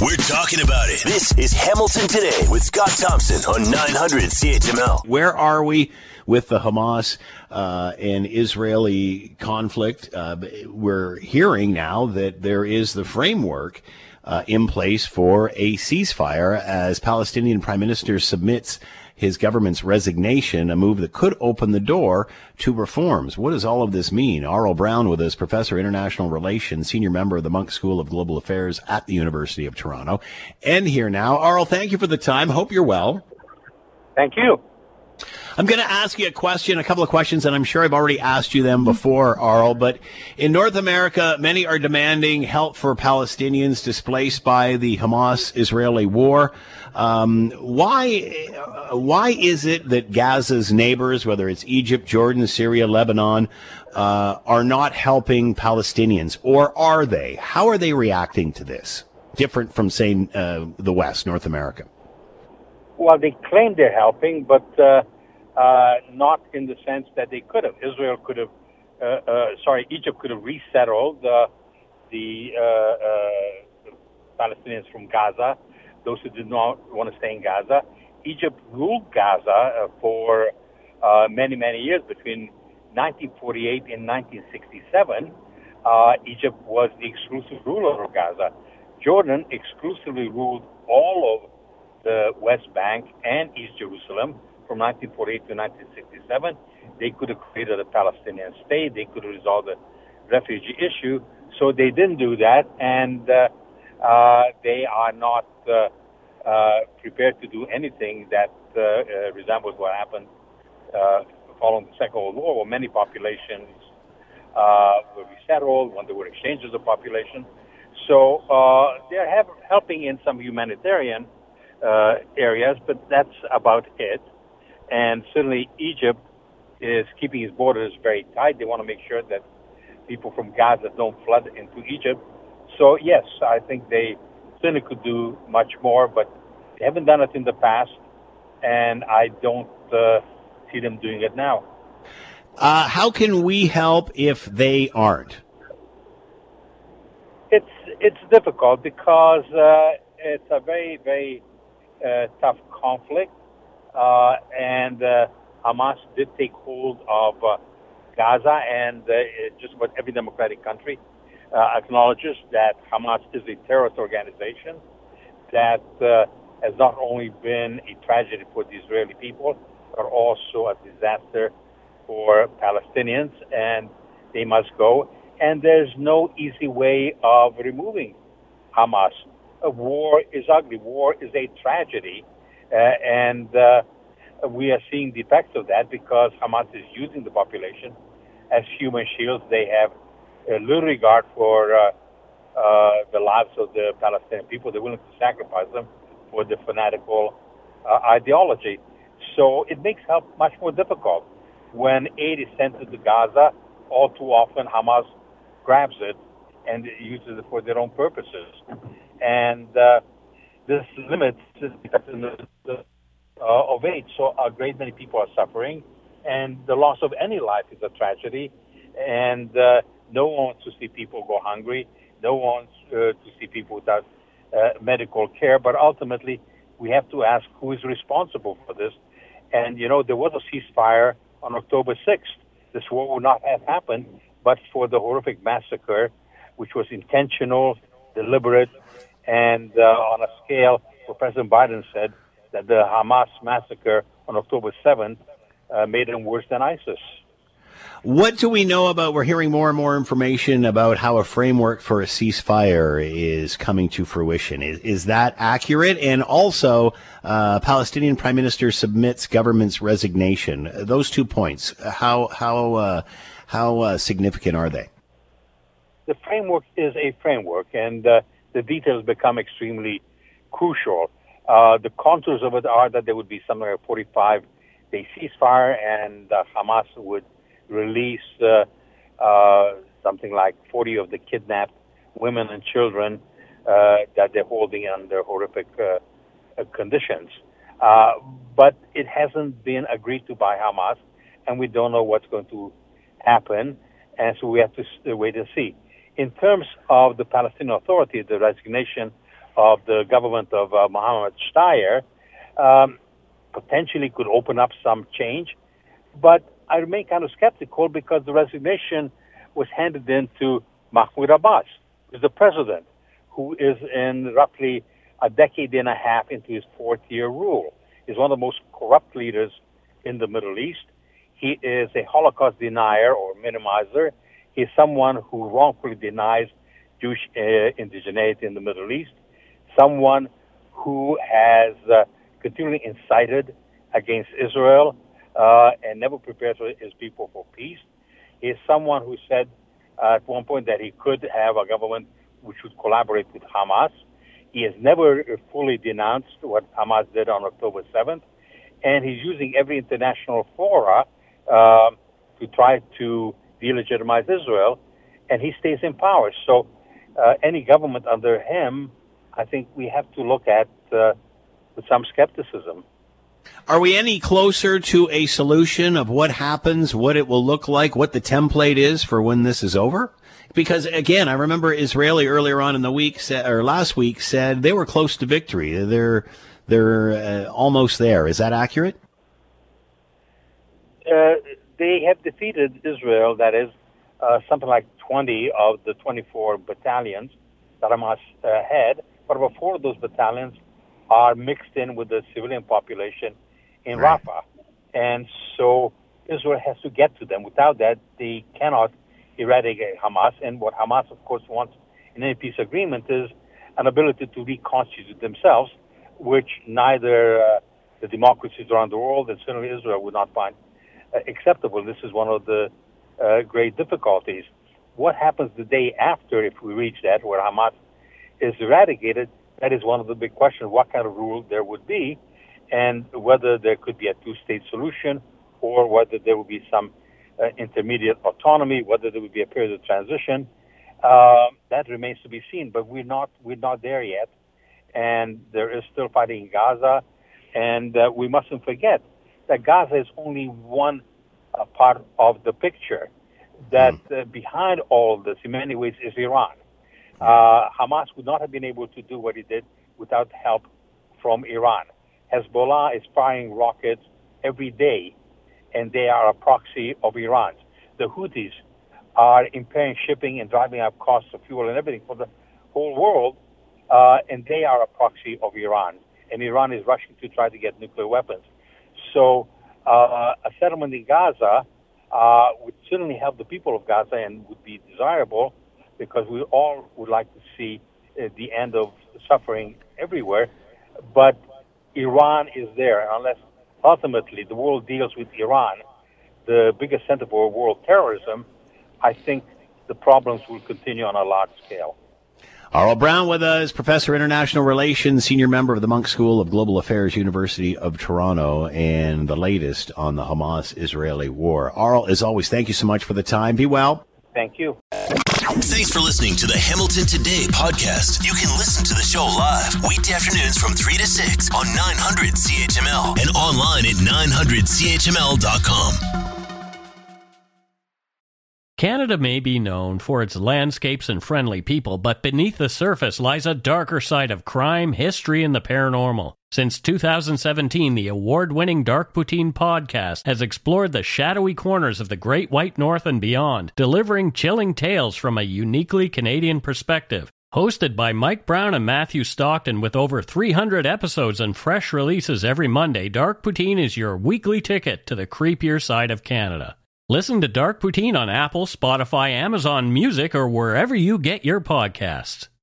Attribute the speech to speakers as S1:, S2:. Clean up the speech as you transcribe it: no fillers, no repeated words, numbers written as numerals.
S1: We're talking about it. This is Hamilton Today with Scott Thompson on 900 CHML.
S2: Where are we with the Hamas and Israeli conflict? We're hearing now that there is the framework in place for a ceasefire as Palestinian Prime Minister submits his government's resignation, a move that could open the door to reforms. What does all of this mean? Aurel Brown with us, Professor of International Relations, Senior Member of the Munk School of Global Affairs at the University of Toronto. And here now. Aurel, thank you for the time. Hope you're well.
S3: Thank you.
S2: I'm going to ask you a couple of questions, and I'm sure I've already asked you them before, Aurel, but in North America, many are demanding help for Palestinians displaced by the Hamas-Israeli war. Why is it that Gaza's neighbors, whether it's Egypt, Jordan, Syria, Lebanon, are not helping Palestinians, or are they? How are they reacting to this, different from, say, the West, North America?
S3: Well, they claim they're helping, but not in the sense that they could have. Egypt could have resettled the Palestinians from Gaza, those who did not want to stay in Gaza. Egypt ruled Gaza for many, many years. Between 1948 and 1967, Egypt was the exclusive ruler of Gaza. Jordan exclusively ruled all of the West Bank and East Jerusalem from 1948 to 1967. They could have created a Palestinian state. They could have resolved the refugee issue. So they didn't do that, and they are not prepared to do anything that resembles what happened following the Second World War, where many populations were resettled, when there were exchanges of population. So they're helping in some humanitarian areas, but that's about it. And certainly Egypt is keeping its borders very tight. They want to make sure that people from Gaza don't flood into Egypt. So yes, I think they certainly could do much more, but they haven't done it in the past, and I don't see them doing it now.
S2: How can we help if they aren't?
S3: It's difficult because it's a very, very tough conflict, and Hamas did take hold of Gaza, and just about every democratic country acknowledges that Hamas is a terrorist organization that has not only been a tragedy for the Israeli people, but also a disaster for Palestinians, and they must go. And there's no easy way of removing Hamas. War is ugly. War is a tragedy. And we are seeing the effects of that because Hamas is using the population as human shields. They have little regard for the lives of the Palestinian people. They're willing to sacrifice them for the fanatical ideology. So it makes help much more difficult. When aid is sent to Gaza, all too often Hamas grabs it and uses it for their own purposes. And this limits the effectiveness of aid. So a great many people are suffering, and the loss of any life is a tragedy. And no one wants to see people go hungry. No one wants to see people without medical care. But ultimately, we have to ask who is responsible for this. And, you know, there was a ceasefire on October 6th. This war would not have happened but for the horrific massacre, which was intentional, deliberate, and on a scale where President Biden said that the Hamas massacre on October 7th made them worse than ISIS.
S2: What do we know about, we're hearing more and more information about how a framework for a ceasefire is coming to fruition. Is that accurate? And also, Palestinian Prime Minister submits government's resignation. Those 2 points, how significant are they?
S3: The framework is a framework, and the details become extremely crucial. The contours of it are that there would be somewhere a 45-day ceasefire, and Hamas would release something like 40 of the kidnapped women and children that they're holding under horrific conditions. But it hasn't been agreed to by Hamas, and we don't know what's going to happen, and so we have to wait and see. In terms of the Palestinian Authority, the resignation of the government of Mohammed Shtayyeh potentially could open up some change. But I remain kind of skeptical because the resignation was handed in to Mahmoud Abbas, who's the president, who is in roughly a decade and a half into his fourth-year rule. He's one of the most corrupt leaders in the Middle East. He is a Holocaust denier or minimizer. He's someone who wrongfully denies Jewish indigeneity in the Middle East, someone who has continually incited against Israel and never prepared his people for peace. He is someone who said at one point that he could have a government which would collaborate with Hamas. He has never fully denounced what Hamas did on October 7th, and he's using every international fora to try to delegitimize Israel, and he stays in power. So any government under him, I think we have to look at with some skepticism.
S2: Are we any closer to a solution of what happens, what it will look like, what the template is for when this is over? Because, again, I remember Israeli earlier on in the week, or last week, said they were close to victory. They're almost there. Is that accurate?
S3: They have defeated Israel, that is, something like 20 of the 24 battalions that Hamas had. But about 4 of those battalions are mixed in with the civilian population in Rafah. And so Israel has to get to them. Without that, they cannot eradicate Hamas. And what Hamas, of course, wants in any peace agreement is an ability to reconstitute themselves, which neither the democracies around the world and certainly Israel would not find acceptable. This is one of the great difficulties. What happens the day after, if we reach that, where Hamas is eradicated? That is one of the big questions, what kind of rule there would be, and whether there could be a two-state solution, or whether there would be some intermediate autonomy, whether there would be a period of transition. That remains to be seen, but we're not there yet. And there is still fighting in Gaza, and we mustn't forget that Gaza is only one part of the picture, that behind all this, in many ways, is Iran. Hamas would not have been able to do what it did without help from Iran. Hezbollah is firing rockets every day, and they are a proxy of Iran. The Houthis are impairing shipping and driving up costs of fuel and everything for the whole world, and they are a proxy of Iran. And Iran is rushing to try to get nuclear weapons. So a settlement in Gaza would certainly help the people of Gaza and would be desirable, because we all would like to see the end of suffering everywhere. But Iran is there, and unless ultimately the world deals with Iran, the biggest center for world terrorism, I think the problems will continue on a large scale.
S2: Aurel Braun with us, Professor of International Relations, Senior Member of the Munk School of Global Affairs, University of Toronto, and the latest on the Hamas-Israeli war. Aurel, as always, thank you so much for the time. Be well.
S3: Thank you.
S1: Thanks for listening to the Hamilton Today podcast. You can listen to the show live weekday afternoons from 3 to 6 on 900 CHML and online at 900CHML.com.
S4: Canada may be known for its landscapes and friendly people, but beneath the surface lies a darker side of crime, history, and the paranormal. Since 2017, the award-winning Dark Poutine podcast has explored the shadowy corners of the Great White North and beyond, delivering chilling tales from a uniquely Canadian perspective. Hosted by Mike Brown and Matthew Stockton with over 300 episodes and fresh releases every Monday, Dark Poutine is your weekly ticket to the creepier side of Canada. Listen to Dark Poutine on Apple, Spotify, Amazon Music, or wherever you get your podcasts.